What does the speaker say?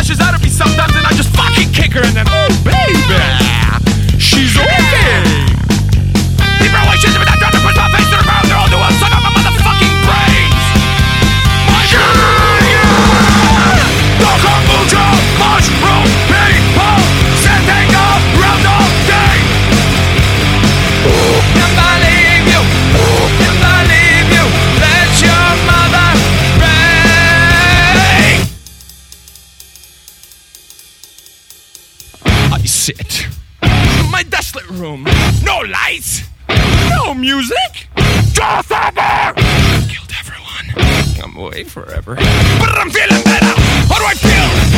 lashes out at me sometimes and I just fucking kick her and then, oh baby, she's okay. People always shit me that trying to push my face to the ground. They're all new, I'll suck out my motherfucking brains. My God! The kombucha, mushroom, people, sitting around all day. Never leave you, never leave you. Let your mother ring. I sit in my desolate room. No lights, no music. Just over. Killed everyone. I'm away forever, but I'm feeling better. How do I feel?